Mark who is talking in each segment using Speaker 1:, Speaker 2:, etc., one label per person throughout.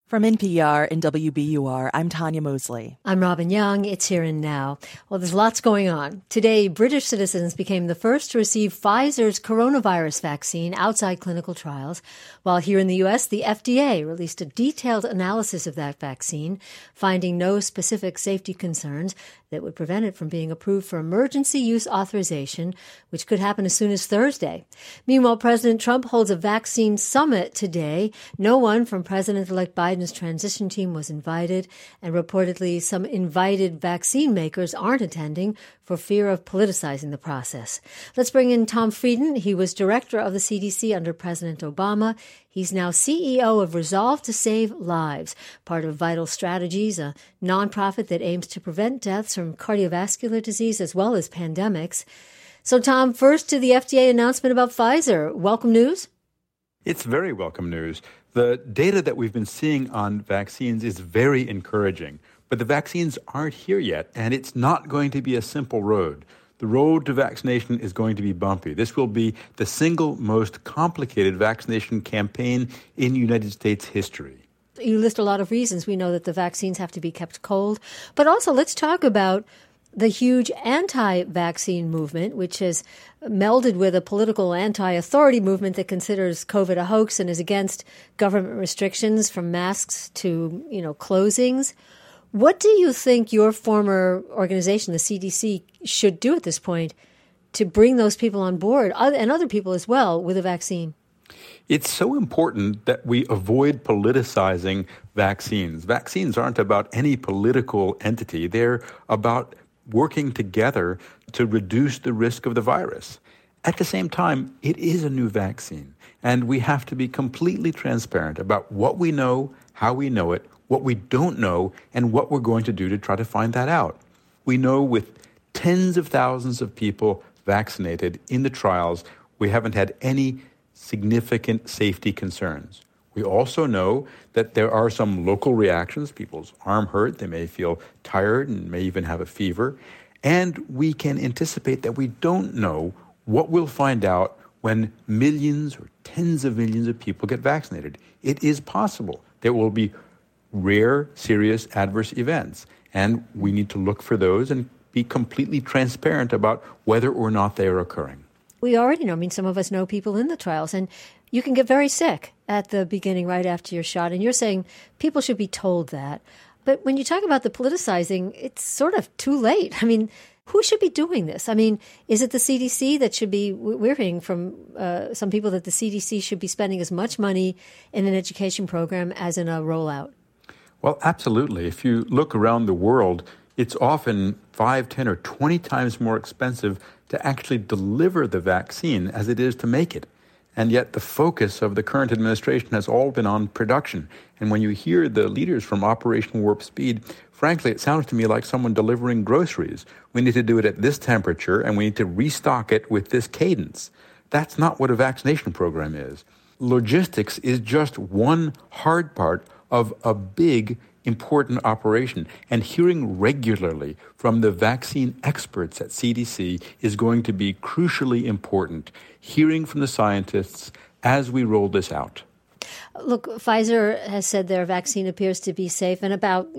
Speaker 1: From NPR and WBUR, I'm Tanya Mosley.
Speaker 2: I'm Robin Young. It's Here and Now. Well, there's lots going on. Today, British citizens became the first to receive Pfizer's coronavirus vaccine outside clinical trials, while here in the U.S., the FDA released a detailed analysis of that vaccine, finding no specific safety concerns that would prevent it from being approved for emergency use authorization, which could happen as soon as Thursday. Meanwhile, President Trump holds a vaccine summit today. No one from President-elect Biden's transition team was invited, and reportedly some invited vaccine makers aren't attending for fear of politicizing the process. Let's bring in Tom Frieden. He was director of the CDC under President Obama. He's now CEO of Resolve to Save Lives, part of Vital Strategies, a nonprofit that aims to prevent deaths from cardiovascular disease as well as pandemics. So, Tom, first to the FDA announcement about Pfizer. Welcome news?
Speaker 3: It's very welcome news. The data that we've been seeing on vaccines is very encouraging, but the vaccines aren't here yet, and it's not going to be a simple road. The road to vaccination is going to be bumpy. This will be the single most complicated vaccination campaign in United States history.
Speaker 2: You list a lot of reasons. We know that the vaccines have to be kept cold, but also let's talk about the huge anti-vaccine movement, which has melded with a political anti-authority movement that considers COVID a hoax and is against government restrictions from masks to, closings. What do you think your former organization, the CDC, should do at this point to bring those people on board, and other people as well, with a vaccine?
Speaker 3: It's so important that we avoid politicizing vaccines. Vaccines aren't about any political entity. They're about working together to reduce the risk of the virus. At the same time, it is a new vaccine, and we have to be completely transparent about what we know, how we know it, what we don't know, and what we're going to do to try to find that out. We know with tens of thousands of people vaccinated in the trials, we haven't had any significant safety concerns. We also know that there are some local reactions. People's arm hurt, they may feel tired and may even have a fever. And we can anticipate that we don't know what we'll find out when millions or tens of millions of people get vaccinated. It is possible there will be rare, serious adverse events, and we need to look for those and be completely transparent about whether or not they are occurring.
Speaker 2: We already know, some of us know people in the trials, and you can get very sick at the beginning right after your shot, and you're saying people should be told that. But when you talk about the politicizing, it's sort of too late. Who should be doing this? Is it the CDC that should be, we're hearing from some people that the CDC should be spending as much money in an education program as in a rollout?
Speaker 3: Well, absolutely. If you look around the world, it's often 5, 10, or 20 times more expensive to actually deliver the vaccine as it is to make it. And yet the focus of the current administration has all been on production. And when you hear the leaders from Operation Warp Speed, frankly, it sounds to me like someone delivering groceries. We need to do it at this temperature, and we need to restock it with this cadence. That's not what a vaccination program is. Logistics is just one hard part of a big, important operation. And hearing regularly from the vaccine experts at CDC is going to be crucially important. Hearing from the scientists as we roll this out.
Speaker 2: Look, Pfizer has said their vaccine appears to be safe and about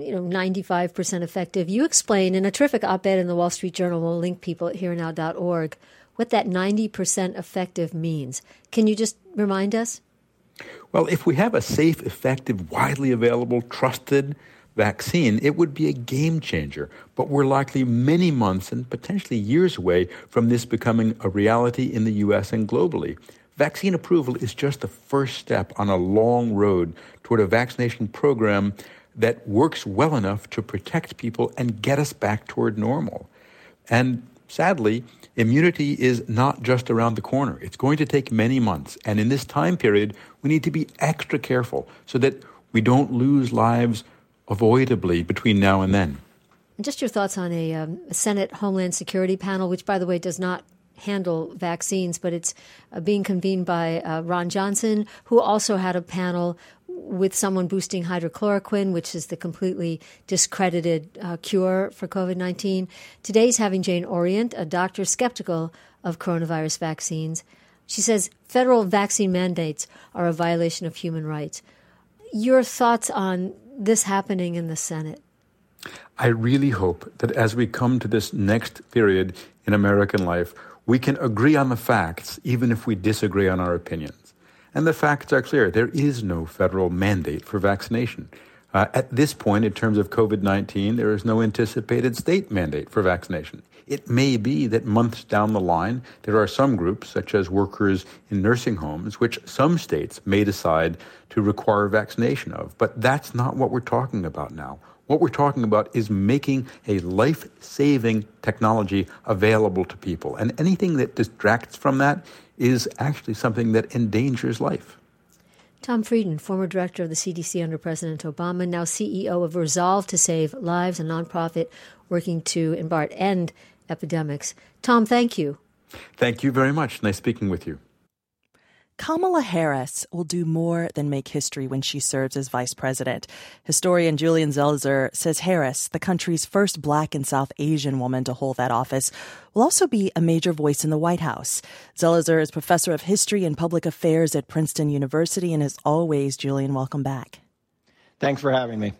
Speaker 2: 95% effective. You explain in a terrific op-ed in the Wall Street Journal, we'll link people at herenow.org, what that 90% effective means. Can you just remind us?
Speaker 3: Well, if we have a safe, effective, widely available, trusted vaccine, it would be a game changer. But we're likely many months and potentially years away from this becoming a reality in the U.S. and globally. Vaccine approval is just the first step on a long road toward a vaccination program that works well enough to protect people and get us back toward normal. And sadly, immunity is not just around the corner. It's going to take many months. And in this time period, we need to be extra careful so that we don't lose lives avoidably between now and then.
Speaker 2: And just your thoughts on a Senate Homeland Security panel, which, by the way, does not handle vaccines, but it's being convened by Ron Johnson, who also had a panel with someone boosting hydrochloroquine, which is the completely discredited cure for COVID-19. Today's having Jane Orient, a doctor skeptical of coronavirus vaccines. She says federal vaccine mandates are a violation of human rights. Your thoughts on this happening in the Senate?
Speaker 3: I really hope that as we come to this next period in American life, we can agree on the facts, even if we disagree on our opinions. And the facts are clear. There is no federal mandate for vaccination. At this point, in terms of COVID-19, there is no anticipated state mandate for vaccination. It may be that months down the line, there are some groups, such as workers in nursing homes, which some states may decide to require vaccination of. But that's not what we're talking about now. What we're talking about is making a life-saving technology available to people. And anything that distracts from that is actually something that endangers life.
Speaker 2: Tom Frieden, former director of the CDC under President Obama, now CEO of Resolve to Save Lives, a nonprofit working to, in part, end epidemics. Tom, thank you.
Speaker 3: Thank you very much. Nice speaking with you.
Speaker 1: Kamala Harris will do more than make history when she serves as vice president. Historian Julian Zelizer says Harris, the country's first Black and South Asian woman to hold that office, will also be a major voice in the White House. Zelizer is professor of history and public affairs at Princeton University. And as always, Julian, welcome back.
Speaker 4: Thanks for having me.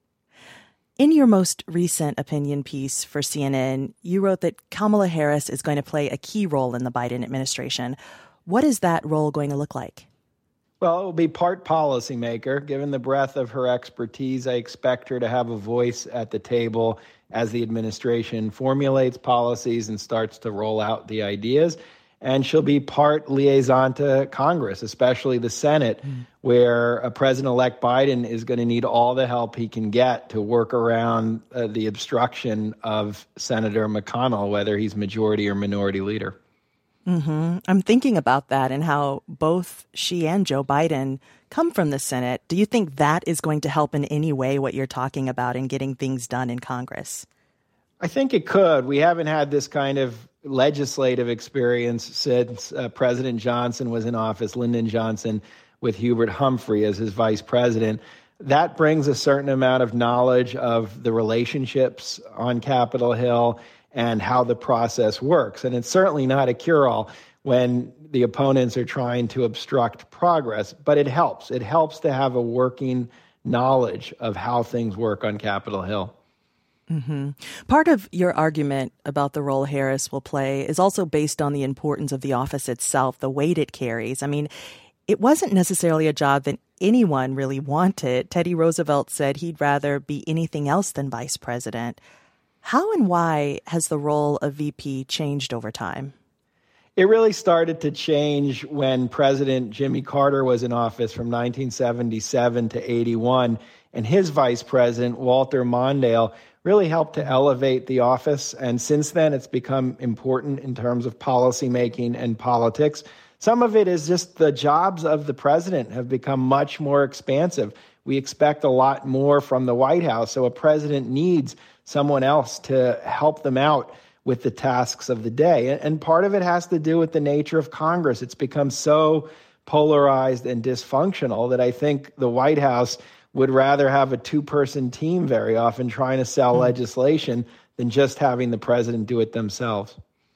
Speaker 1: In your most recent opinion piece for CNN, you wrote that Kamala Harris is going to play a key role in the Biden administration. What is that role going to look like?
Speaker 4: Well, it will be part policymaker. Given the breadth of her expertise, I expect her to have a voice at the table as the administration formulates policies and starts to roll out the ideas. And she'll be part liaison to Congress, especially the Senate, where President-elect Biden is going to need all the help he can get to work around the obstruction of Senator McConnell, whether he's majority or minority leader.
Speaker 1: Mm-hmm. I'm thinking about that and how both she and Joe Biden come from the Senate. Do you think that is going to help in any way what you're talking about in getting things done in Congress?
Speaker 4: I think it could. We haven't had this kind of legislative experience since President Johnson was in office, Lyndon Johnson, with Hubert Humphrey as his vice president. That brings a certain amount of knowledge of the relationships on Capitol Hill and how the process works. And it's certainly not a cure-all when the opponents are trying to obstruct progress, but it helps. It helps to have a working knowledge of how things work on Capitol Hill.
Speaker 1: Mm-hmm. Part of your argument about the role Harris will play is also based on the importance of the office itself, the weight it carries. I mean, it wasn't necessarily a job that anyone really wanted. Teddy Roosevelt said he'd rather be anything else than vice president. How and why has the role of VP changed over time?
Speaker 4: It really started to change when President Jimmy Carter was in office from 1977 to 81, and his vice president, Walter Mondale, really helped to elevate the office. And since then, it's become important in terms of policymaking and politics. Some of it is just the jobs of the president have become much more expansive. We expect a lot more from the White House, so a president needs someone else to help them out with the tasks of the day. And part of it has to do with the nature of Congress. It's become so polarized and dysfunctional that I think the White House would rather have a two-person team very often trying to sell legislation than just having the president do it themselves.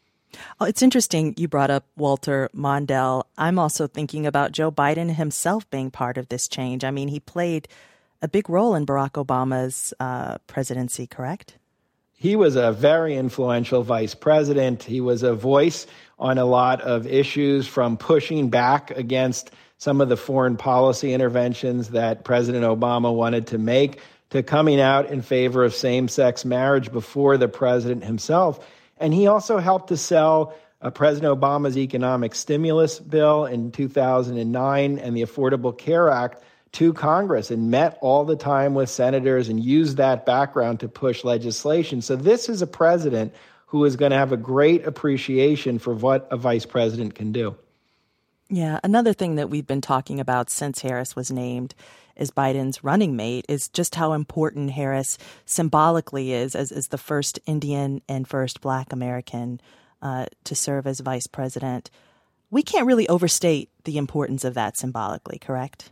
Speaker 1: Oh, it's interesting you brought up Walter Mondale. I'm also thinking about Joe Biden himself being part of this change. I mean, he played a big role in Barack Obama's presidency, correct?
Speaker 4: He was a very influential vice president. He was a voice on a lot of issues, from pushing back against some of the foreign policy interventions that President Obama wanted to make, to coming out in favor of same-sex marriage before the president himself. And he also helped to sell President Obama's economic stimulus bill in 2009 and the Affordable Care Act to Congress, and met all the time with senators and used that background to push legislation. So this is a president who is going to have a great appreciation for what a vice president can do.
Speaker 1: Yeah, another thing that we've been talking about since Harris was named as Biden's running mate is just how important Harris symbolically is as the first Indian and first Black American to serve as vice president. We can't really overstate the importance of that symbolically, correct?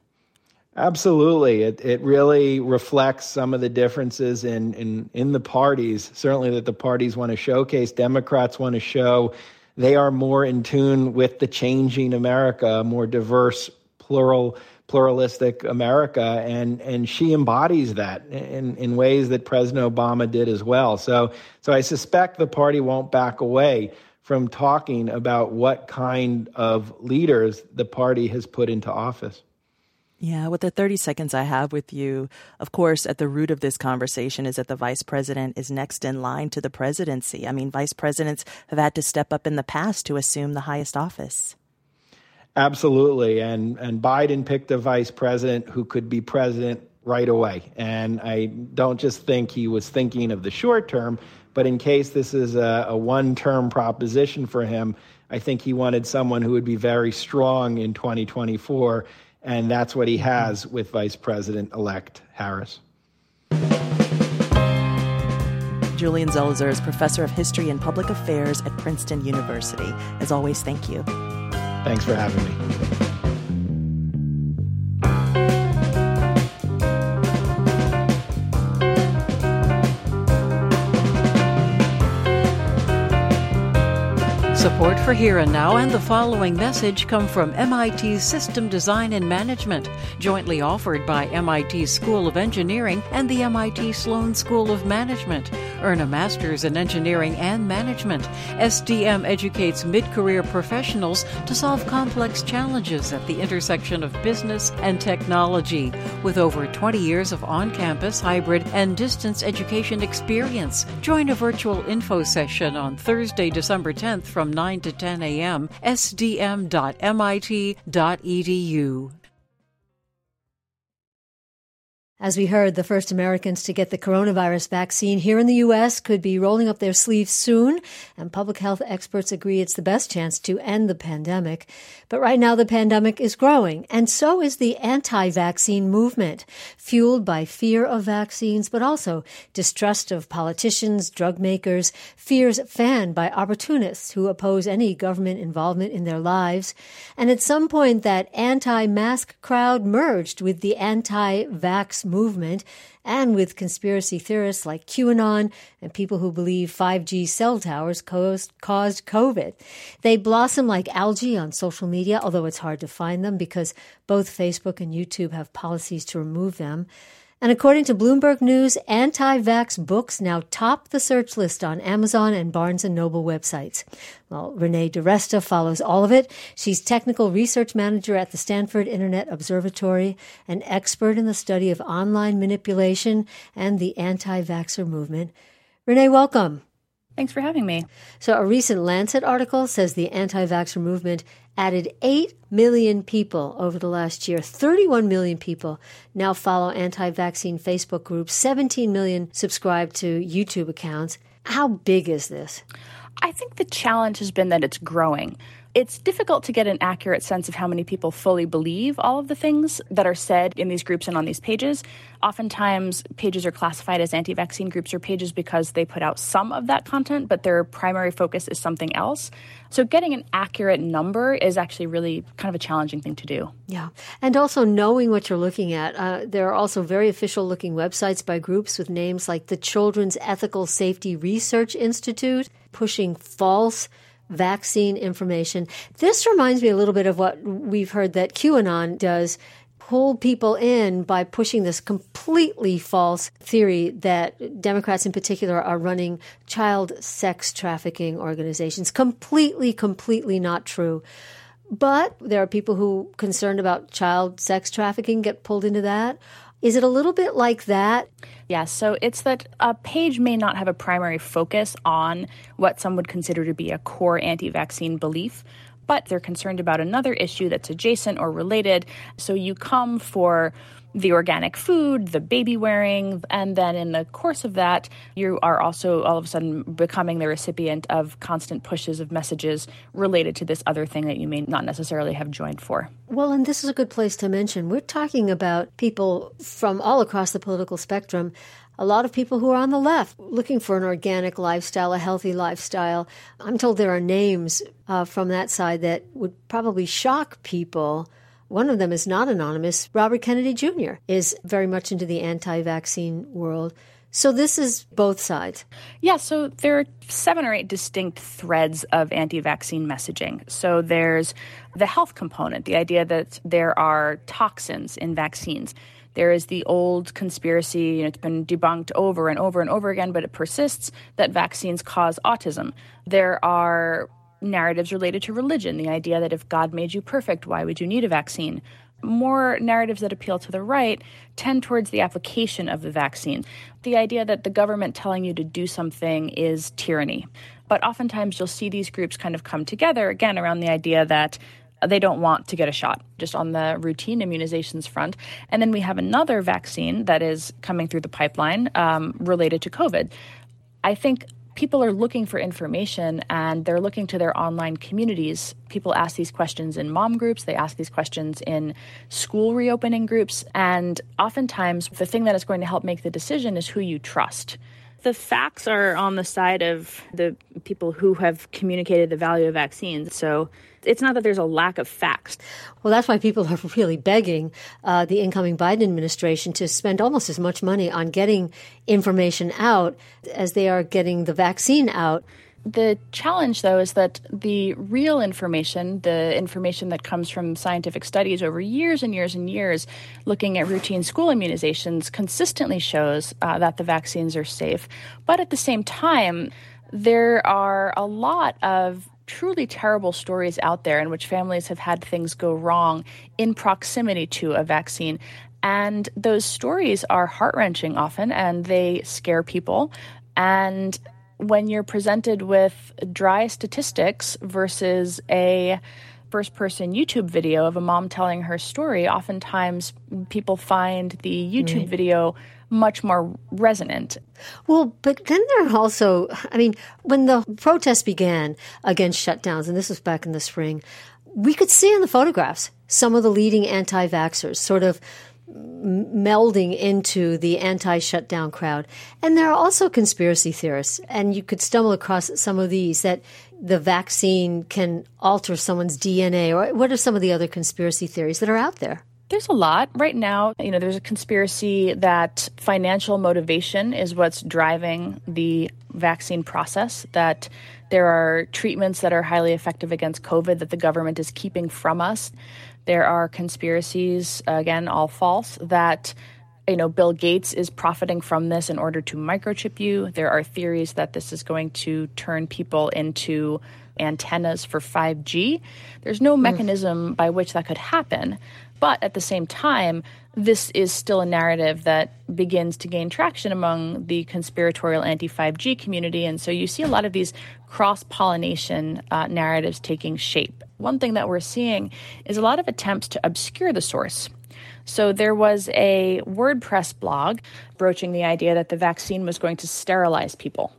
Speaker 4: Absolutely. It really reflects some of the differences in the parties, certainly that the parties want to showcase. Democrats want to show they are more in tune with the changing America, a more diverse, plural pluralistic America, and she embodies that in ways that President Obama did as well. So I suspect the party won't back away from talking about what kind of leaders the party has put into office.
Speaker 1: Yeah, with the 30 seconds I have with you, of course, at the root of this conversation is that the vice president is next in line to the presidency. I mean, vice presidents have had to step up in the past to assume the highest office.
Speaker 4: Absolutely. And Biden picked a vice president who could be president right away. And I don't just think he was thinking of the short term, but in case this is a one-term proposition for him, I think he wanted someone who would be very strong in 2024. And that's what he has with Vice President-elect Harris.
Speaker 1: Julian Zelizer is professor of history and public affairs at Princeton University. As always, thank you.
Speaker 4: Thanks for having me.
Speaker 5: Support for Here and Now and the following message come from MIT's System Design and Management, jointly offered by MIT School of Engineering and the MIT Sloan School of Management. Earn a master's in engineering and management. SDM educates mid-career professionals to solve complex challenges at the intersection of business and technology. With over 20 years of on-campus, hybrid, and distance education experience, join a virtual info session on Thursday, December 10th from 9 to 10 a.m. sdm.mit.edu.
Speaker 2: As we heard, the first Americans to get the coronavirus vaccine here in the U.S. could be rolling up their sleeves soon, and public health experts agree it's the best chance to end the pandemic. But right now, the pandemic is growing, and so is the anti-vaccine movement, fueled by fear of vaccines, but also distrust of politicians, drug makers, fears fanned by opportunists who oppose any government involvement in their lives. And at some point, that anti-mask crowd merged with the anti-vax movement and with conspiracy theorists like QAnon and people who believe 5G cell towers caused COVID. They blossom like algae on social media, although it's hard to find them because both Facebook and YouTube have policies to remove them. And according to Bloomberg News, anti-vax books now top the search list on Amazon and Barnes & Noble websites. Well, Renee DiResta follows all of it. She's technical research manager at the Stanford Internet Observatory, an expert in the study of online manipulation and the anti-vaxxer movement. Renee, welcome.
Speaker 6: Thanks for having me.
Speaker 2: So a recent Lancet article says the anti-vaxxer movement added 8 million people over the last year. 31 million people now follow anti-vaccine Facebook groups. 17 million subscribe to YouTube accounts. How big is this?
Speaker 6: I think the challenge has been that it's growing. It's difficult to get an accurate sense of how many people fully believe all of the things that are said in these groups and on these pages. Oftentimes, pages are classified as anti-vaccine groups or pages because they put out some of that content, but their primary focus is something else. So getting an accurate number is actually really kind of a challenging thing to do.
Speaker 2: Yeah. And also knowing what you're looking at. There are also very official-looking websites by groups with names like the Children's Ethical Safety Research Institute, pushing false vaccine information. This reminds me a little bit of what we've heard that QAnon does, pull people in by pushing this completely false theory that Democrats in particular are running child sex trafficking organizations. Completely not true. But there are people who are concerned about child sex trafficking get pulled into that. Is it a little bit like that?
Speaker 6: Yeah, so it's that a page may not have a primary focus on what some would consider to be a core anti-vaccine belief, but they're concerned about another issue that's adjacent or related. So you come for the organic food, the baby wearing, and then in the course of that, you are also all of a sudden becoming the recipient of constant pushes of messages related to this other thing that you may not necessarily have joined for.
Speaker 2: Well, and this is a good place to mention, we're talking about people from all across the political spectrum. A lot of people who are on the left looking for an organic lifestyle, a healthy lifestyle. I'm told there are names from that side that would probably shock people. One of them is not anonymous. Robert Kennedy Jr. is very much into the anti-vaccine world. So this is both sides.
Speaker 6: Yeah, so there are 7 or 8 distinct threads of anti-vaccine messaging. So there's the health component, the idea that there are toxins in vaccines. There is the old conspiracy, it's been debunked over and over and over again, but it persists, that vaccines cause autism. There are narratives related to religion, the idea that if God made you perfect, why would you need a vaccine? More narratives that appeal to the right tend towards the application of the vaccine. The idea that the government telling you to do something is tyranny. But oftentimes you'll see these groups kind of come together, again, around the idea that they don't want to get a shot, just on the routine immunizations front. And then we have another vaccine that is coming through the pipeline related to COVID. I think people are looking for information and they're looking to their online communities. People ask these questions in mom groups. They ask these questions in school reopening groups. And oftentimes the thing that is going to help make the decision is who you trust. The facts are on the side of the people who have communicated the value of vaccines. So it's not that there's a lack of facts.
Speaker 2: Well, that's why people are really begging the incoming Biden administration to spend almost as much money on getting information out as they are getting the vaccine out.
Speaker 6: The challenge, though, is that the real information, the information that comes from scientific studies over years and years and years, looking at routine school immunizations, consistently shows that the vaccines are safe. But at the same time, there are a lot of truly terrible stories out there in which families have had things go wrong in proximity to a vaccine. And those stories are heart-wrenching often, and they scare people. And when you're presented with dry statistics versus a first-person YouTube video of a mom telling her story, oftentimes people find the YouTube video much more resonant.
Speaker 2: Well, but then there are also, when the protests began against shutdowns, and this was back in the spring, we could see in the photographs some of the leading anti-vaxxers sort of melding into the anti-shutdown crowd. And there are also conspiracy theorists, and you could stumble across some of these, that the vaccine can alter someone's DNA. Or what are some of the other conspiracy theories that are out there?
Speaker 6: There's a lot. Right now, there's a conspiracy that financial motivation is what's driving the vaccine process, that there are treatments that are highly effective against COVID that the government is keeping from us. There are conspiracies, again, all false, that Bill Gates is profiting from this in order to microchip you. There are theories that this is going to turn people into antennas for 5G. There's no mechanism by which that could happen. But at the same time, this is still a narrative that begins to gain traction among the conspiratorial anti-5G community. And so you see a lot of these cross-pollination narratives taking shape. One thing that we're seeing is a lot of attempts to obscure the source. So there was a WordPress blog broaching the idea that the vaccine was going to sterilize people.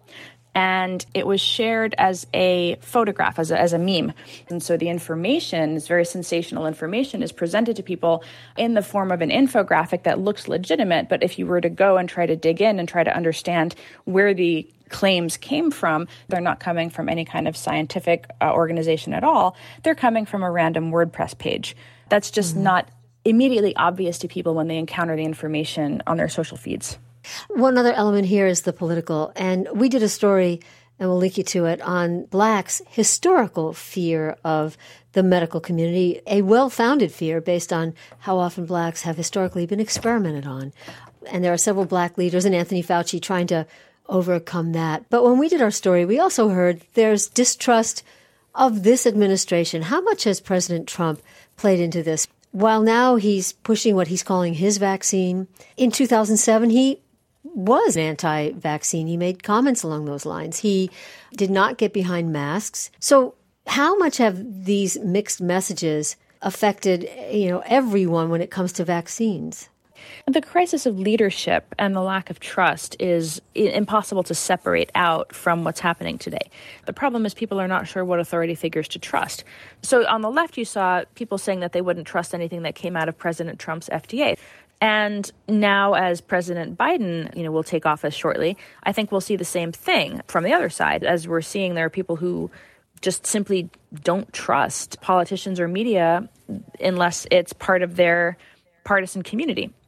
Speaker 6: And it was shared as a photograph, as a meme. And so the information, this very sensational information, is presented to people in the form of an infographic that looks legitimate. But if you were to go and try to dig in and try to understand where the claims came from, they're not coming from any kind of scientific organization at all. They're coming from a random WordPress page. That's just not immediately obvious to people when they encounter the information on their social feeds.
Speaker 2: One other element here is the political. And we did a story, and we'll link you to it, on blacks' historical fear of the medical community, a well-founded fear based on how often blacks have historically been experimented on. And there are several black leaders, and Anthony Fauci trying to overcome that. But when we did our story, we also heard there's distrust of this administration. How much has President Trump played into this? While now he's pushing what he's calling his vaccine, in 2007 he was anti-vaccine. He made comments along those lines. He did not get behind masks. So how much have these mixed messages affected, everyone when it comes to vaccines?
Speaker 6: The crisis of leadership and the lack of trust is impossible to separate out from what's happening today. The problem is people are not sure what authority figures to trust. So on the left, you saw people saying that they wouldn't trust anything that came out of President Trump's FDA. And now as President Biden, will take office shortly, I think we'll see the same thing from the other side. As we're seeing, there are people who just simply don't trust politicians or media unless it's part of their partisan community.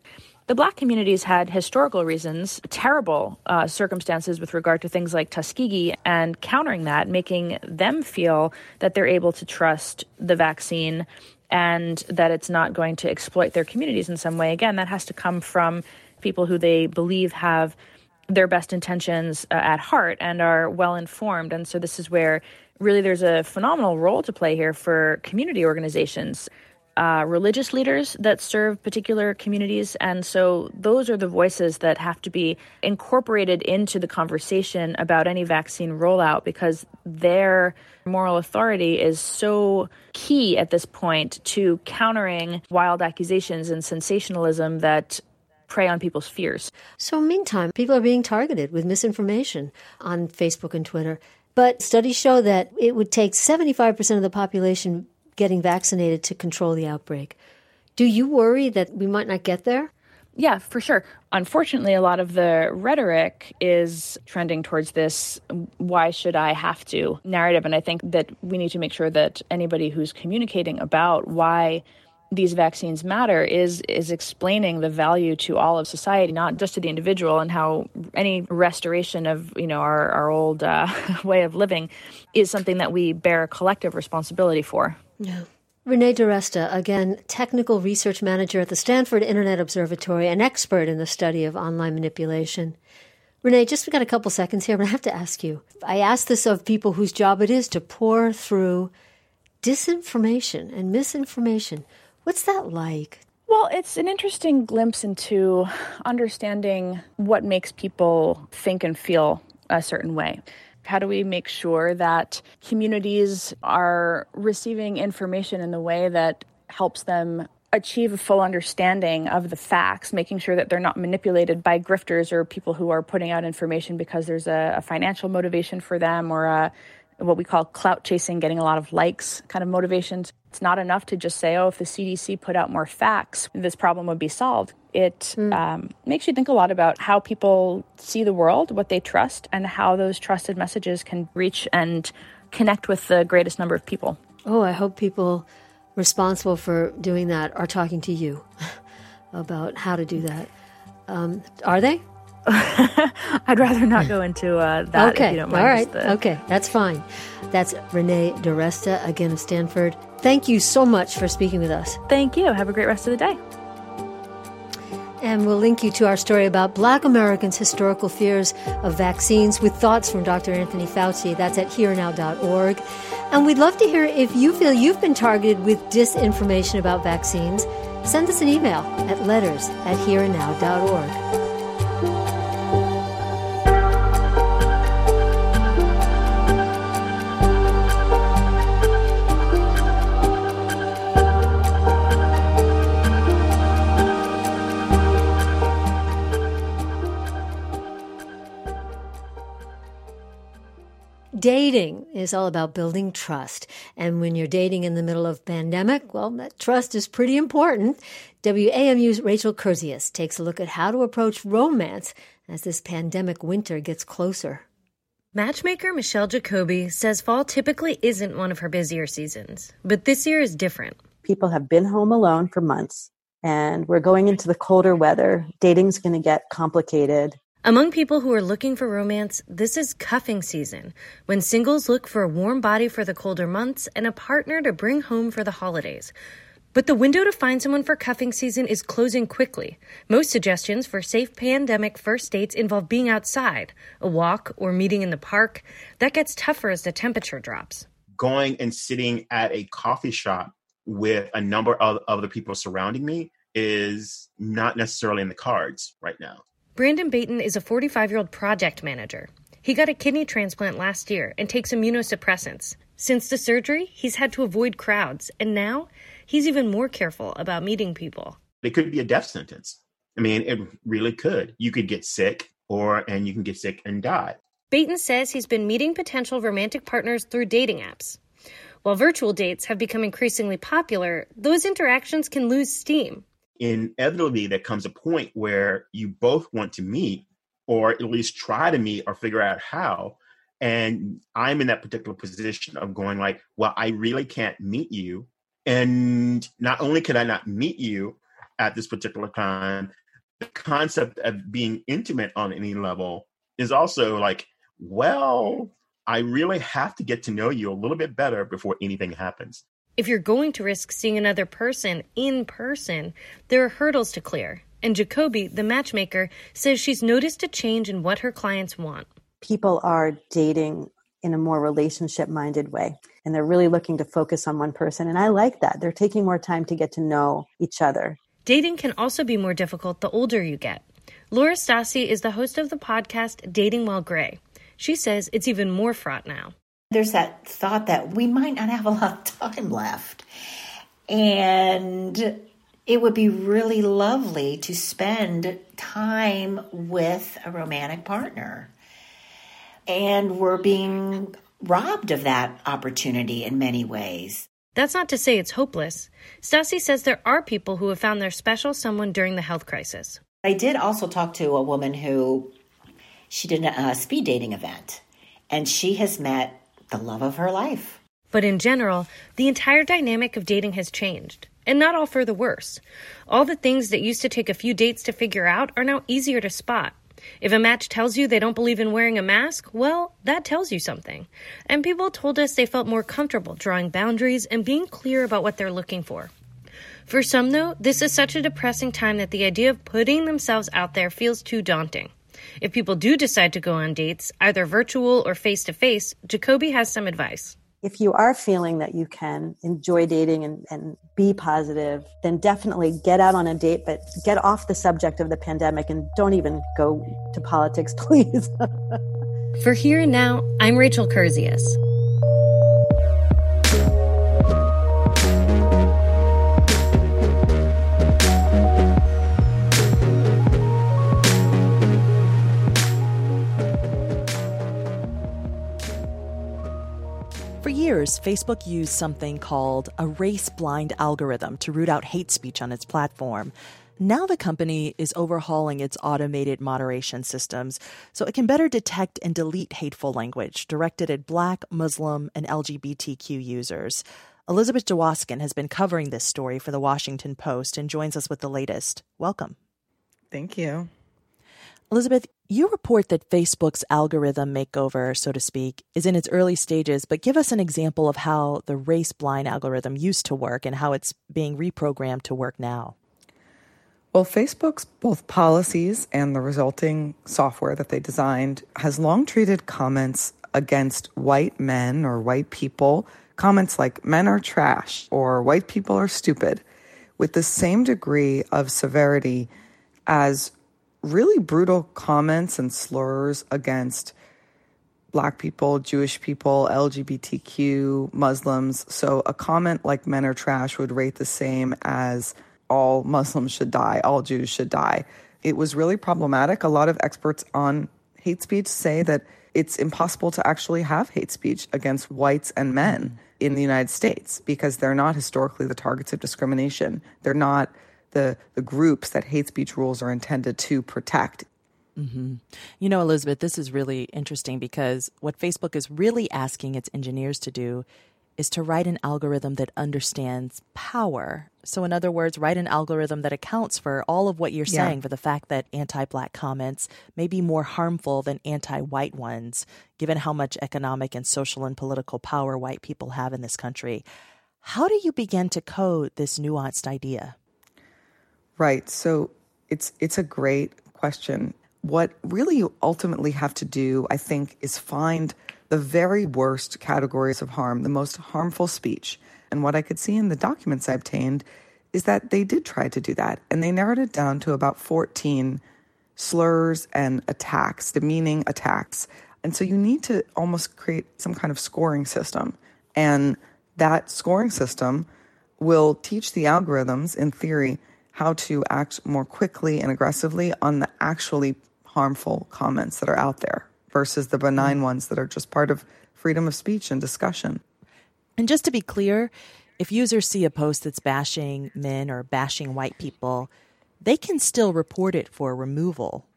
Speaker 6: The Black communities had historical reasons, terrible circumstances with regard to things like Tuskegee, and countering that, making them feel that they're able to trust the vaccine and that it's not going to exploit their communities in some way. Again, that has to come from people who they believe have their best intentions at heart and are well-informed. And so this is where really there's a phenomenal role to play here for community organizations, religious leaders that serve particular communities. And so those are the voices that have to be incorporated into the conversation about any vaccine rollout, because their moral authority is so key at this point to countering wild accusations and sensationalism that prey on people's fears.
Speaker 2: So meantime, people are being targeted with misinformation on Facebook and Twitter. But studies show that it would take 75% of the population getting vaccinated to control the outbreak. Do you worry that we might not get there?
Speaker 6: Yeah, for sure. Unfortunately, a lot of the rhetoric is trending towards this "why should I have to" narrative. And I think that we need to make sure that anybody who's communicating about why these vaccines matter is explaining the value to all of society, not just to the individual, and how any restoration of, our old way of living is something that we bear a collective responsibility for.
Speaker 2: Yeah. Renee DiResta, again, technical research manager at the Stanford Internet Observatory, an expert in the study of online manipulation. Renee, we got a couple seconds here, but I have to ask you. I ask this of people whose job it is to pour through disinformation and misinformation. What's that like?
Speaker 6: Well, it's an interesting glimpse into understanding what makes people think and feel a certain way. How do we make sure that communities are receiving information in the way that helps them achieve a full understanding of the facts, making sure that they're not manipulated by grifters or people who are putting out information because there's a financial motivation for them, or what we call clout chasing, getting a lot of likes kind of motivations. It's not enough to just say, if the CDC put out more facts, this problem would be solved. It makes you think a lot about how people see the world, what they trust, and how those trusted messages can reach and connect with the greatest number of people.
Speaker 2: Oh, I hope people responsible for doing that are talking to you about how to do that. Are they?
Speaker 6: I'd rather not go into that if you don't mind.
Speaker 2: All right. Okay, that's fine. That's Renee DiResta, again of Stanford. Thank you so much for speaking with us.
Speaker 6: Thank you. Have a great rest of the day.
Speaker 2: And we'll link you to our story about Black Americans' historical fears of vaccines with thoughts from Dr. Anthony Fauci. That's at herenow.org. And we'd love to hear if you feel you've been targeted with disinformation about vaccines. Send us an email at letters@herenow.org. Dating is all about building trust. And when you're dating in the middle of pandemic, well, that trust is pretty important. WAMU's Rachel Kurzius takes a look at how to approach romance as this pandemic winter gets closer.
Speaker 7: Matchmaker Michelle Jacoby says fall typically isn't one of her busier seasons, but this year is different.
Speaker 8: People have been home alone for months, and we're going into the colder weather. Dating's going to get complicated.
Speaker 7: Among people who are looking for romance, this is cuffing season, when singles look for a warm body for the colder months and a partner to bring home for the holidays. But the window to find someone for cuffing season is closing quickly. Most suggestions for safe pandemic first dates involve being outside, a walk, or meeting in the park. That gets tougher as the temperature drops.
Speaker 9: Going and sitting at a coffee shop with a number of other people surrounding me is not necessarily in the cards right now.
Speaker 7: Brandon Baton is a 45-year-old project manager. He got a kidney transplant last year and takes immunosuppressants. Since the surgery, he's had to avoid crowds, and now he's even more careful about meeting people.
Speaker 9: It could be a death sentence. I mean, it really could. You could get sick, and you can get sick and die.
Speaker 7: Baton says he's been meeting potential romantic partners through dating apps. While virtual dates have become increasingly popular, those interactions can lose steam.
Speaker 9: Inevitably, there comes a point where you both want to meet, or at least try to meet, or figure out how. And I'm in that particular position of going like, well, I really can't meet you. And not only can I not meet you at this particular time, the concept of being intimate on any level is also like, well, I really have to get to know you a little bit better before anything happens.
Speaker 7: If you're going to risk seeing another person in person, there are hurdles to clear. And Jacoby, the matchmaker, says she's noticed a change in what her clients want.
Speaker 8: People are dating in a more relationship-minded way, and they're really looking to focus on one person. And I like that. They're taking more time to get to know each other.
Speaker 7: Dating can also be more difficult the older you get. Laura Stassi is the host of the podcast Dating While Gray. She says it's even more fraught now.
Speaker 10: There's that thought that we might not have a lot of time left. And it would be really lovely to spend time with a romantic partner. And we're being robbed of that opportunity in many ways.
Speaker 7: That's not to say it's hopeless. Stassi says there are people who have found their special someone during the health crisis.
Speaker 10: I did also talk to a woman who, she did a speed dating event, and she has met the love of her life.
Speaker 7: But in general, the entire dynamic of dating has changed, and not all for the worse. All the things that used to take a few dates to figure out are now easier to spot. If a match tells you they don't believe in wearing a mask, well, that tells you something. And people told us they felt more comfortable drawing boundaries and being clear about what they're looking for. For some, though, this is such a depressing time that the idea of putting themselves out there feels too daunting. If people do decide to go on dates, either virtual or face-to-face, Jacoby has some advice.
Speaker 8: If you are feeling that you can enjoy dating and be positive, then definitely get out on a date, but get off the subject of the pandemic and don't even go to politics, please.
Speaker 7: For Here and Now, I'm Rachel Kurzius.
Speaker 1: For years, Facebook used something called a race-blind algorithm to root out hate speech on its platform. Now the company is overhauling its automated moderation systems so it can better detect and delete hateful language directed at Black, Muslim, and LGBTQ users. Elizabeth Dwoskin has been covering this story for The Washington Post and joins us with the latest. Welcome.
Speaker 11: Thank you.
Speaker 1: Elizabeth, you report that Facebook's algorithm makeover, so to speak, is in its early stages, but give us an example of how the race-blind algorithm used to work and how it's being reprogrammed to work now.
Speaker 11: Well, Facebook's both policies and the resulting software that they designed has long treated comments against white men or white people, comments like men are trash or white people are stupid, with the same degree of severity as really brutal comments and slurs against Black people, Jewish people, LGBTQ, Muslims. So a comment like men are trash would rate the same as all Muslims should die, all Jews should die. It was really problematic. A lot of experts on hate speech say that it's impossible to actually have hate speech against whites and men in the United States because they're not historically the targets of discrimination. They're not the groups that hate speech rules are intended to protect.
Speaker 1: Mm-hmm. You know, Elizabeth, this is really interesting because what Facebook is really asking its engineers to do is to write an algorithm that understands power. So in other words, write an algorithm that accounts for all of what you're saying, for the fact that anti-Black comments may be more harmful than anti-white ones, given how much economic and social and political power white people have in this country. How do you begin to code this nuanced idea?
Speaker 11: Right. So it's a great question. What really you ultimately have to do, I think, is find the very worst categories of harm, the most harmful speech. And what I could see in the documents I obtained is that they did try to do that. And they narrowed it down to about 14 slurs and attacks, demeaning attacks. And so you need to almost create some kind of scoring system. And that scoring system will teach the algorithms, in theory, how to act more quickly and aggressively on the actually harmful comments that are out there versus the benign ones that are just part of freedom of speech and discussion.
Speaker 1: And just to be clear, if users see a post that's bashing men or bashing white people, they can still report it for removal.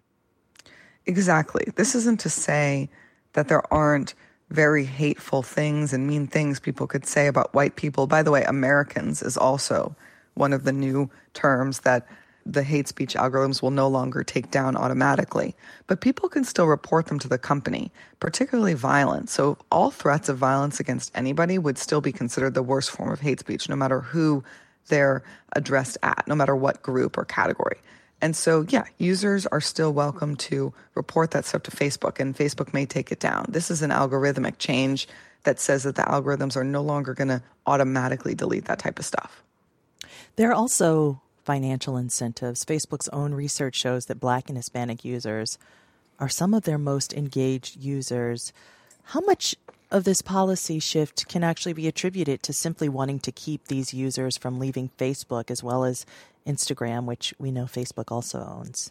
Speaker 11: Exactly. This isn't to say that there aren't very hateful things and mean things people could say about white people. By the way, Americans is also one of the new terms that the hate speech algorithms will no longer take down automatically, but people can still report them to the company, particularly violence. So all threats of violence against anybody would still be considered the worst form of hate speech, no matter who they're addressed at, no matter what group or category. And so, yeah, users are still welcome to report that stuff to Facebook, and Facebook may take it down. This is an algorithmic change that says that the algorithms are no longer going to automatically delete that type of stuff.
Speaker 1: There are also financial incentives. Facebook's own research shows that Black and Hispanic users are some of their most engaged users. How much of this policy shift can actually be attributed to simply wanting to keep these users from leaving Facebook, as well as Instagram, which we know Facebook also owns?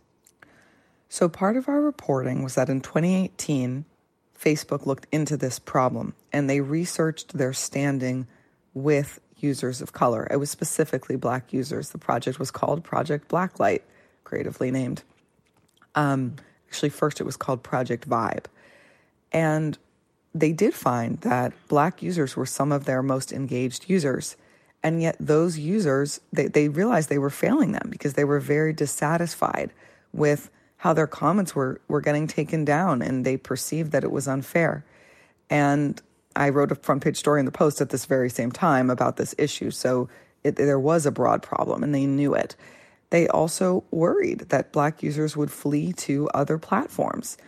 Speaker 11: So part of our reporting was that in 2018, Facebook looked into this problem and they researched their standing with users of color. It was specifically Black users. The project was called Project Blacklight, creatively named. Actually, first it was called Project Vibe. And they did find that Black users were some of their most engaged users. And yet those users, they realized they were failing them because they were very dissatisfied with how their comments were getting taken down, and they perceived that it was unfair. And I wrote a front page story in the Post at this very same time about this issue. So there was a broad problem, and they knew it. They also worried that Black users would flee to other platforms.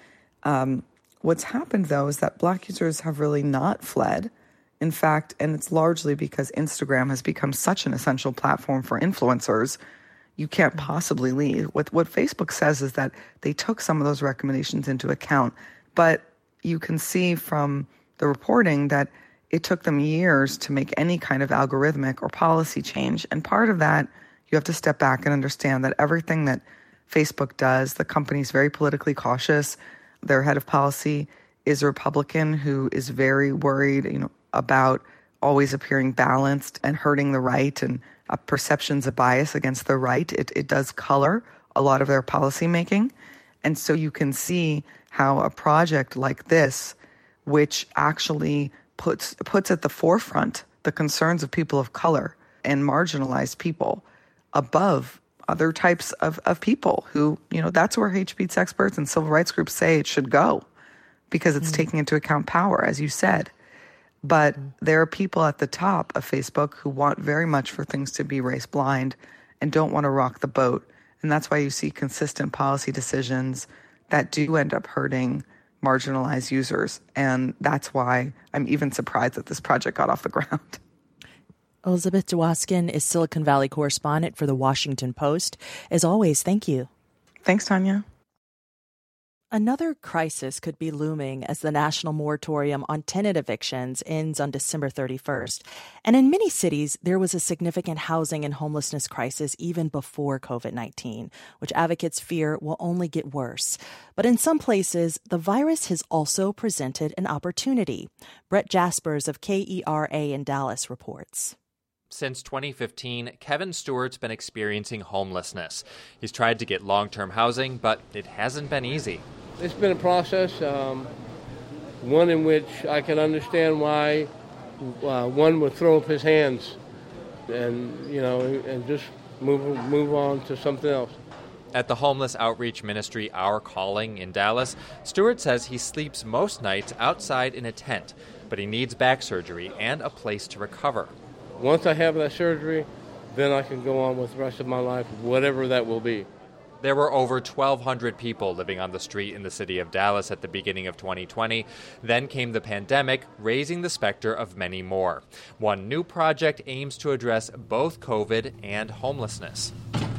Speaker 11: What's happened, though, is that Black users have really not fled. In fact, and it's largely because Instagram has become such an essential platform for influencers, you can't possibly leave. What Facebook says is that they took some of those recommendations into account, but you can see from the reporting that it took them years to make any kind of algorithmic or policy change. And part of that, you have to step back and understand that everything that Facebook does, the company's very politically cautious. Their head of policy is a Republican who is very worried, about always appearing balanced and hurting the right, and perceptions of bias against the right. It does color a lot of their policy making. And so you can see how a project like this, which actually puts at the forefront the concerns of people of color and marginalized people above other types of people who, that's where hate speech experts and civil rights groups say it should go, because it's taking into account power, as you said. But there are people at the top of Facebook who want very much for things to be race blind and don't want to rock the boat. And that's why you see consistent policy decisions that do end up hurting marginalized users. And that's why I'm even surprised that this project got off the ground.
Speaker 1: Elizabeth Dwoskin is Silicon Valley correspondent for The Washington Post. As always, thank you.
Speaker 11: Thanks, Tanya.
Speaker 1: Another crisis could be looming as the national moratorium on tenant evictions ends on December 31st. And in many cities, there was a significant housing and homelessness crisis even before COVID-19, which advocates fear will only get worse. But in some places, the virus has also presented an opportunity. Brett Jaspers of KERA in Dallas reports.
Speaker 12: Since 2015, Kevin Stewart's been experiencing homelessness. He's tried to get long-term housing, but it hasn't been easy.
Speaker 13: It's been a process, one in which I can understand why one would throw up his hands and just move on to something else.
Speaker 12: At the homeless outreach ministry Our Calling in Dallas, Stewart says he sleeps most nights outside in a tent, but he needs back surgery and a place to recover.
Speaker 13: Once I have that surgery, then I can go on with the rest of my life, whatever that will be.
Speaker 12: There were over 1,200 people living on the street in the city of Dallas at the beginning of 2020. Then came the pandemic, raising the specter of many more. One new project aims to address both COVID and homelessness.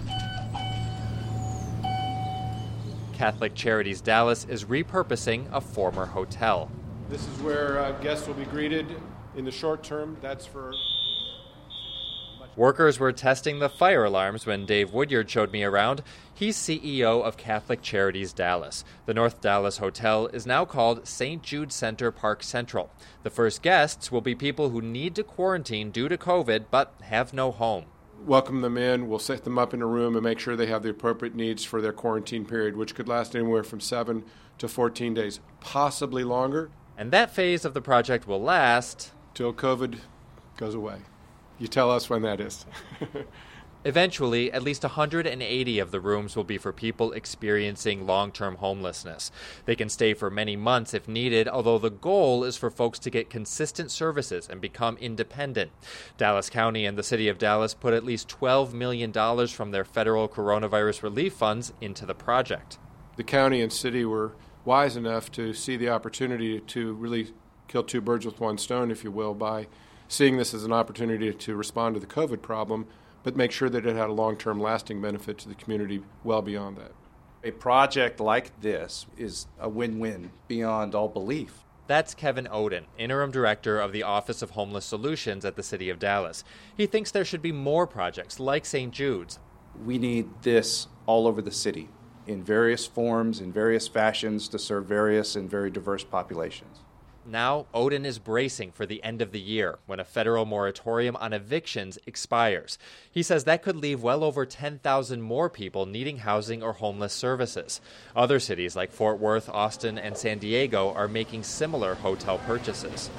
Speaker 12: Catholic Charities Dallas is repurposing a former hotel.
Speaker 14: This is where guests will be greeted in the short term. That's for...
Speaker 12: Workers were testing the fire alarms when Dave Woodyard showed me around. He's CEO of Catholic Charities Dallas. The North Dallas Hotel is now called St. Jude Center Park Central. The first guests will be people who need to quarantine due to COVID but have no home.
Speaker 14: Welcome them in. We'll set them up in a room and make sure they have the appropriate needs for their quarantine period, which could last anywhere from 7 to 14 days, possibly longer.
Speaker 12: And that phase of the project will last...
Speaker 14: till COVID goes away. You tell us when that is.
Speaker 12: Eventually, at least 180 of the rooms will be for people experiencing long-term homelessness. They can stay for many months if needed, although the goal is for folks to get consistent services and become independent. Dallas County and the City of Dallas put at least $12 million from their federal coronavirus relief funds into the project.
Speaker 14: The county and city were wise enough to see the opportunity to really kill two birds with one stone, if you will, by seeing this as an opportunity to respond to the COVID problem, but make sure that it had a long-term lasting benefit to the community well beyond that.
Speaker 15: A project like this is a win-win beyond all belief.
Speaker 12: That's Kevin Oden, Interim Director of the Office of Homeless Solutions at the City of Dallas. He thinks there should be more projects like St. Jude's.
Speaker 15: We need this all over the city, in various forms, in various fashions, to serve various and very diverse populations.
Speaker 12: Now, Oden is bracing for the end of the year, when a federal moratorium on evictions expires. He says that could leave well over 10,000 more people needing housing or homeless services. Other cities like Fort Worth, Austin, and San Diego are making similar hotel purchases.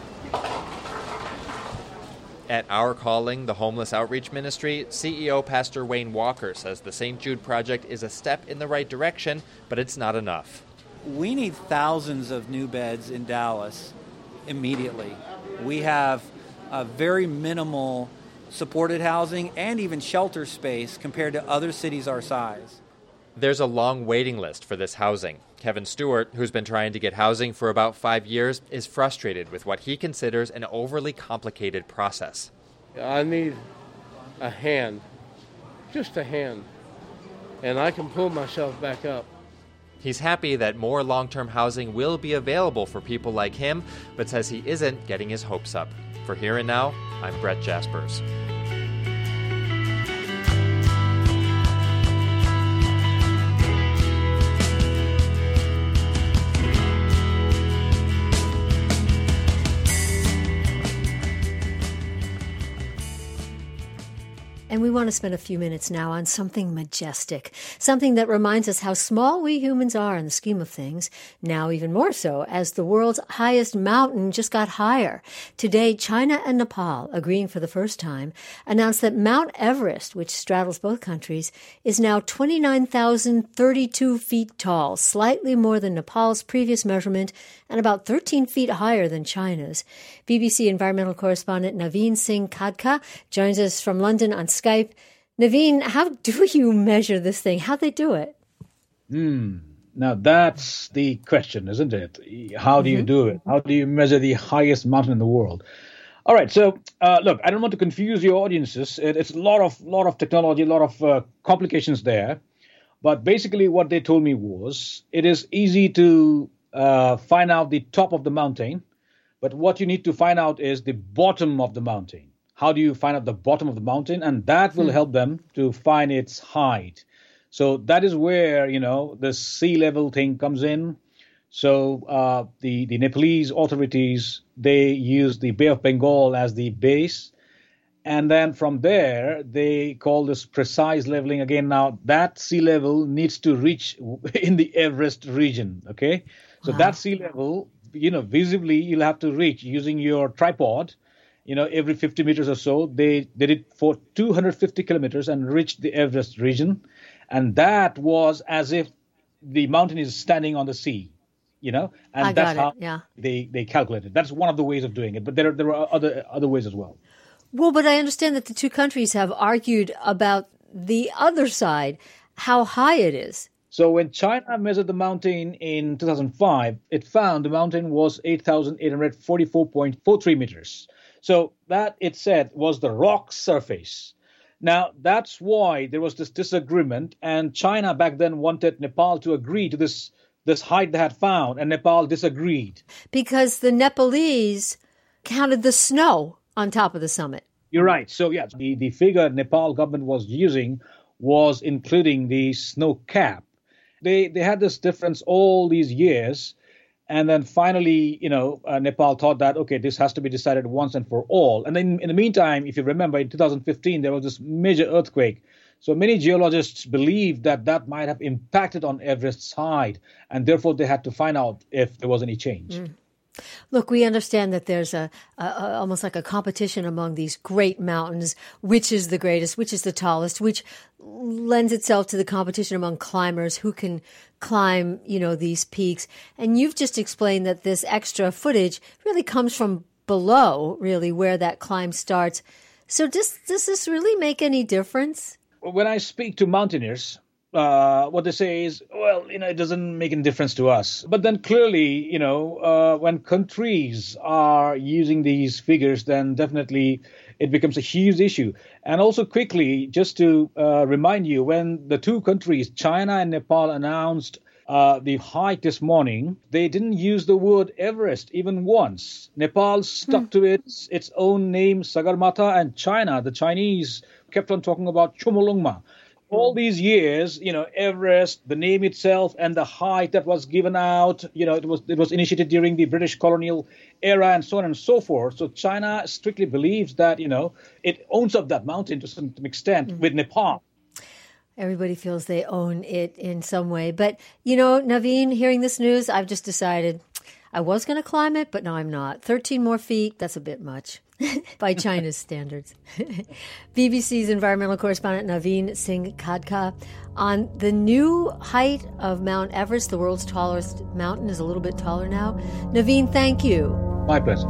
Speaker 12: At Our Calling, the Homeless Outreach Ministry, CEO Pastor Wayne Walker says the St. Jude project is a step in the right direction, but it's not enough.
Speaker 16: We need thousands of new beds in Dallas immediately. We have a very minimal supported housing and even shelter space compared to other cities our size.
Speaker 12: There's a long waiting list for this housing. Kevin Stewart, who's been trying to get housing for about 5 years, is frustrated with what he considers an overly complicated process.
Speaker 13: I need a hand, just a hand, and I can pull myself back up.
Speaker 12: He's happy that more long-term housing will be available for people like him, but says he isn't getting his hopes up. For Here and Now, I'm Brett Jaspers.
Speaker 2: And we want to spend a few minutes now on something majestic, something that reminds us how small we humans are in the scheme of things, now even more so as the world's highest mountain just got higher. Today, China and Nepal, agreeing for the first time, announced that Mount Everest, which straddles both countries, is now 29,032 feet tall, slightly more than Nepal's previous measurement and about 13 feet higher than China's. BBC environmental correspondent Naveen Singh Khadka joins us from London on Skype. Naveen, how do you measure this thing? How'd they do it?
Speaker 17: Now that's the question, isn't it? How do you do it? How do you measure the highest mountain in the world? All right, so look, I don't want to confuse your audiences. It's a lot of technology, a lot of complications there. But basically what they told me was it is easy to find out the top of the mountain, but what you need to find out is the bottom of the mountain. How do you find out the bottom of the mountain? And that will help them to find its height. So that is where, the sea level thing comes in. So the Nepalese authorities, they use the Bay of Bengal as the base. And then from there, they call this precise leveling again. Now, that sea level needs to reach in the Everest region, okay? So that sea level, visibly, you'll have to reach using your tripod. Every 50 meters or so, they did it for 250 kilometers and reached the Everest region. And that was as if the mountain is standing on the sea, and that's how they calculated. That's one of the ways of doing it. But there are other ways as well.
Speaker 2: Well, but I understand that the two countries have argued about the other side, how high it is.
Speaker 17: So when China measured the mountain in 2005, it found the mountain was 8,844.43 meters. So that, it said, was the rock surface. Now, that's why there was this disagreement, and China back then wanted Nepal to agree to this height they had found, and Nepal disagreed.
Speaker 2: Because the Nepalese counted the snow on top of the summit.
Speaker 17: You're right. So, yeah, the figure Nepal government was using was including the snow cap. They had this difference all these years. And then finally, Nepal thought that, okay, this has to be decided once and for all. And then in the meantime, if you remember, in 2015, there was this major earthquake. So many geologists believed that might have impacted on Everest's height. And therefore, they had to find out if there was any change.
Speaker 2: Look, we understand that there's almost like a competition among these great mountains. Which is the greatest? Which is the tallest? Which lends itself to the competition among climbers who can climb, these peaks. And you've just explained that this extra footage really comes from below, really, where that climb starts. So does this really make any difference?
Speaker 17: When I speak to mountaineers, what they say is, well, it doesn't make any difference to us. But then clearly, when countries are using these figures, then definitely it becomes a huge issue. And also quickly, just to remind you, when the two countries, China and Nepal, announced the hike this morning, they didn't use the word Everest even once. Nepal stuck to its own name, Sagarmatha, and China, the Chinese, kept on talking about Chomolungma. All these years, Everest, the name itself, and the height that was given out, it was initiated during the British colonial era, and so on and so forth. So China strictly believes that, it owns up that mountain to some extent with Nepal.
Speaker 2: Everybody feels they own it in some way. But, Naveen, hearing this news, I've just decided I was going to climb it, but no, I'm not. 13 more feet, that's a bit much. By China's standards. BBC's environmental correspondent Naveen Singh Khadka on the new height of Mount Everest, the world's tallest mountain, is a little bit taller now. Naveen, thank you.
Speaker 17: My pleasure.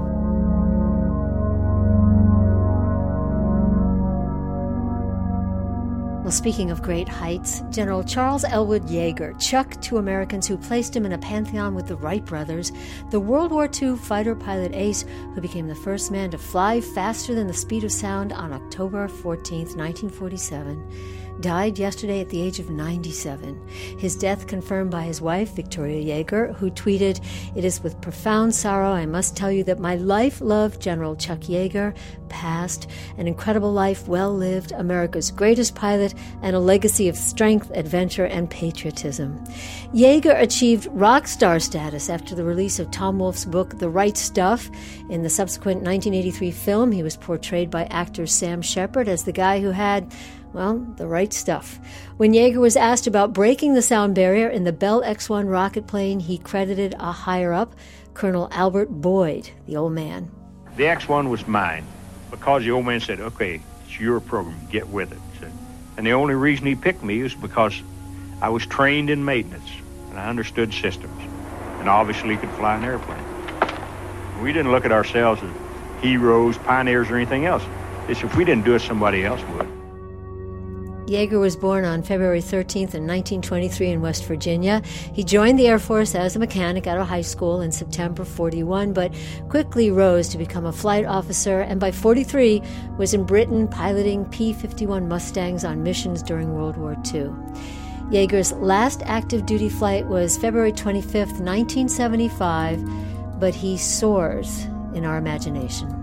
Speaker 2: Well, speaking of great heights, General Charles Elwood Yeager, Chuck to Americans who placed him in a pantheon with the Wright brothers, the World War II fighter pilot ace who became the first man to fly faster than the speed of sound on October 14th, 1947, died yesterday at the age of 97. His death confirmed by his wife, Victoria Yeager, who tweeted, "It is with profound sorrow I must tell you that my life-loved General Chuck Yeager passed, an incredible life well lived, America's greatest pilot, and a legacy of strength, adventure, and patriotism." Yeager achieved rock star status after the release of Tom Wolfe's book, The Right Stuff. In the subsequent 1983 film, he was portrayed by actor Sam Shepard as the guy who had, well, the right stuff. When Yeager was asked about breaking the sound barrier in the Bell X-1 rocket plane, he credited a higher-up, Colonel Albert Boyd, the old man.
Speaker 18: The X-1 was mine because the old man said, okay, it's your program, get with it. And the only reason he picked me is because I was trained in maintenance and I understood systems and obviously could fly an airplane. We didn't look at ourselves as heroes, pioneers, or anything else. It's if we didn't do it, somebody else would.
Speaker 2: Yeager was born on February 13th in 1923 in West Virginia. He joined the Air Force as a mechanic out of high school in September 41, but quickly rose to become a flight officer, and by 43 was in Britain piloting P-51 Mustangs on missions during World War II. Yeager's last active duty flight was February 25th, 1975, but he soars in our imagination.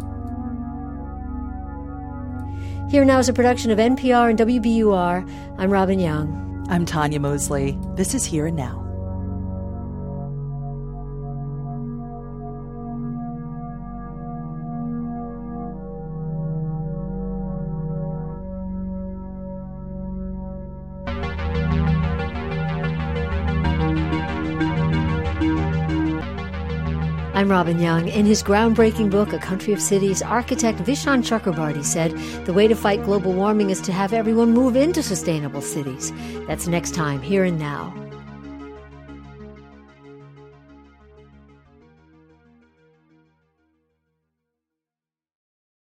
Speaker 2: Here Now is a production of NPR and WBUR. I'm Robin Young.
Speaker 1: I'm Tanya Mosley. This is Here and Now.
Speaker 2: I'm Robin Young. In his groundbreaking book, A Country of Cities, architect Vishaan Chakrabarty said the way to fight global warming is to have everyone move into sustainable cities. That's next time, Here and Now.